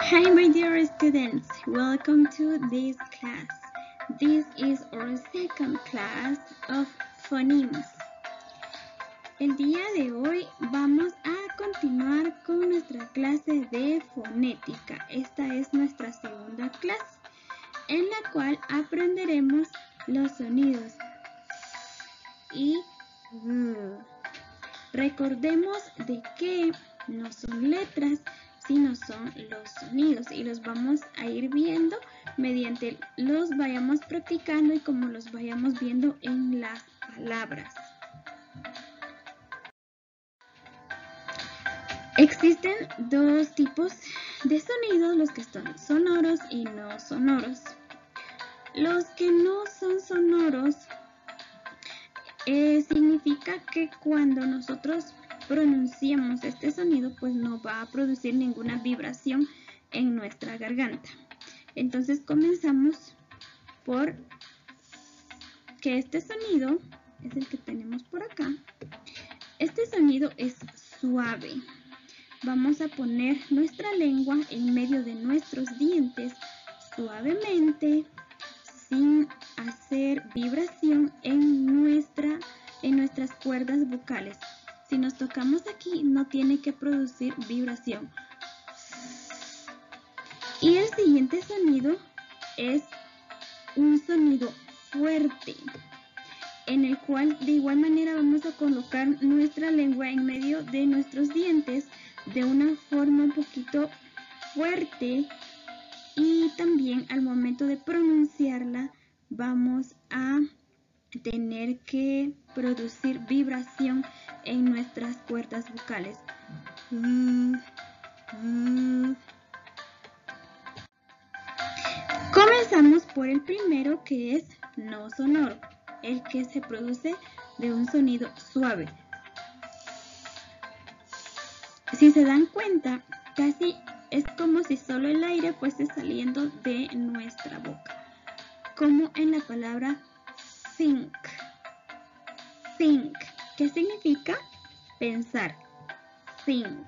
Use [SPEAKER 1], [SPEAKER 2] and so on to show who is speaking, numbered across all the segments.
[SPEAKER 1] Hi my dear students, welcome to this class. This is our second class of phonemes. El día de hoy vamos a continuar con nuestra clase de fonética. Esta es nuestra segunda clase, en la cual aprenderemos los sonidos y recordemos de que no son letras, sino son los sonidos, y los vamos a ir viendo mediante los vayamos practicando y como los vayamos viendo en las palabras. Existen dos tipos de sonidos, los que son sonoros y no sonoros. Los que no son sonoros significa que cuando nosotros pronunciamos este sonido, pues no va a producir ninguna vibración en nuestra garganta. Entonces comenzamos por que este sonido es el que tenemos por acá. Este sonido es suave. Vamos a poner nuestra lengua en medio de nuestros dientes suavemente, sin hacer vibración en nuestras cuerdas vocales. Si nos tocamos aquí, no tiene que producir vibración. Y el siguiente sonido es un sonido fuerte, en el cual de igual manera vamos a colocar nuestra lengua en medio de nuestros dientes de una forma un poquito fuerte, y también al momento de pronunciarla vamos a tener que producir vibración en nuestras cuerdas vocales. Comenzamos por el primero, que es no sonoro, el que se produce de un sonido suave. Si se dan cuenta, casi es como si solo el aire fuese saliendo de nuestra boca, como en la palabra think. Think, ¿qué significa? Pensar. Think.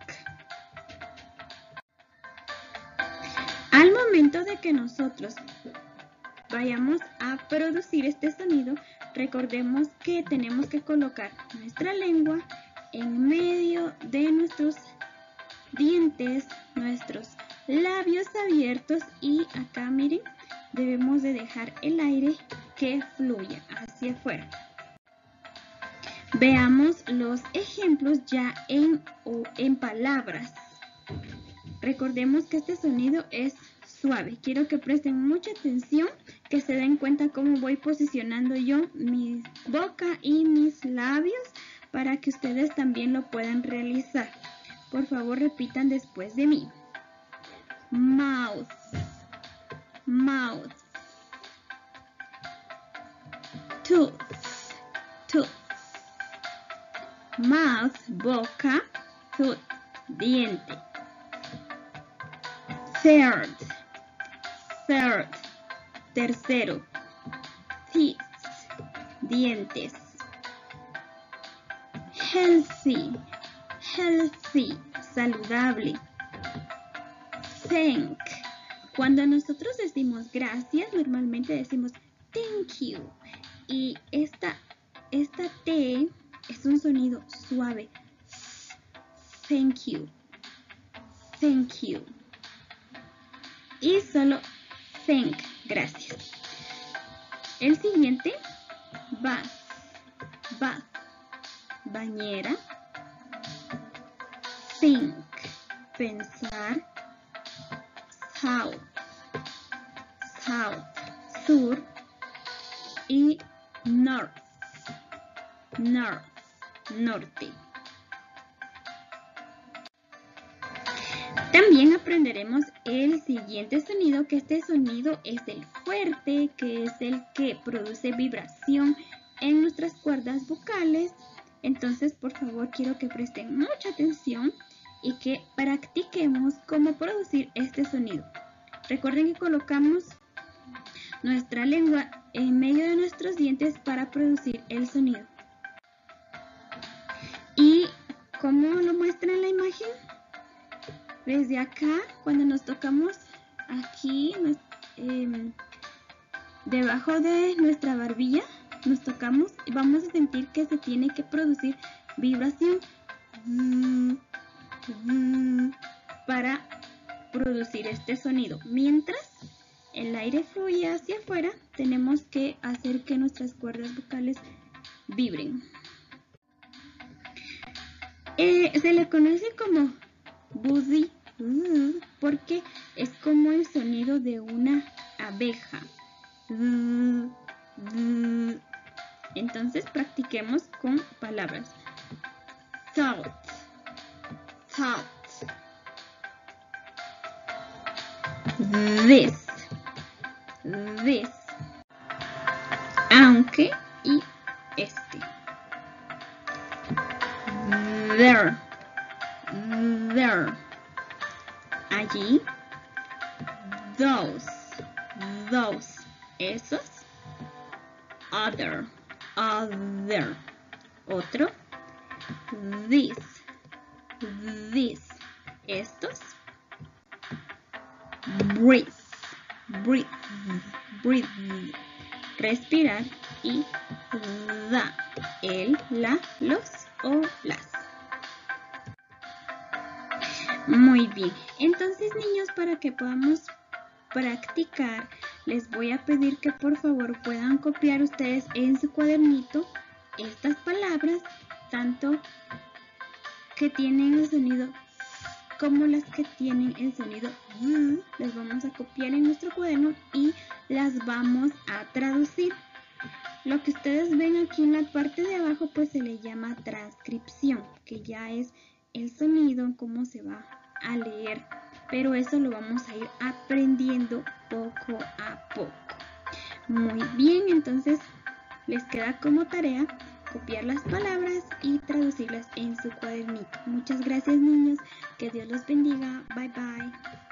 [SPEAKER 1] Al momento de que nosotros vayamos a producir este sonido, recordemos que tenemos que colocar nuestra lengua en medio de nuestros dientes, nuestros labios abiertos, y acá miren, debemos de dejar el aire que fluya hacia afuera. Veamos los ejemplos ya en palabras. Recordemos que este sonido es suave. Quiero que presten mucha atención, que se den cuenta cómo voy posicionando yo mi boca y mis labios para que ustedes también lo puedan realizar. Por favor, repitan después de mí. Mouth, mouth. Tooth, tooth. Mouth, boca. Tooth, diente. Third, third. Tercero. Teeth, dientes. Healthy, healthy, saludable. Thank. Cuando nosotros decimos gracias, normalmente decimos thank you. Y esta T es un sonido suave. Thank you. Thank you. Y solo thank, gracias. El siguiente, bath, bath, bañera. Think, pensar. South, south, sur. Y north, north, norte. También aprenderemos el siguiente sonido, que este sonido es el fuerte, que es el que produce vibración en nuestras cuerdas vocales. Entonces, por favor, quiero que presten mucha atención y que practiquemos cómo producir este sonido. Recuerden que colocamos nuestra lengua en medio de nuestros dientes para producir el sonido. ¿Y cómo lo muestra en la imagen? Desde acá, cuando nos tocamos aquí, debajo de nuestra barbilla, nos tocamos y vamos a sentir que se tiene que producir vibración para producir este sonido. Mientras el aire fluye hacia afuera, tenemos que hacer que nuestras cuerdas vocales vibren. Se le conoce como buzzy porque es como el sonido de una abeja. Entonces practiquemos con palabras. Thought, thought. This, this. Aunque y este. There, there. Allí. Those, those. Esos. Other, other. Otro. This, this. Estos. Breathe, breathe, breathe. Respirar y da. El, la, los o las. Muy bien. Entonces, niños, para que podamos practicar, les voy a pedir que por favor puedan copiar ustedes en su cuadernito estas palabras, tanto que tienen el sonido como las que tienen el sonido. Las vamos a copiar en nuestro cuaderno y las vamos a traducir. Lo que ustedes ven aquí en la parte de abajo pues se le llama transcripción, que ya es el sonido, cómo se va a leer, pero eso lo vamos a ir aprendiendo poco a poco. Muy bien, entonces les queda como tarea copiar las palabras y traducirlas en su cuadernito. Muchas gracias, niños, que Dios los bendiga, bye bye.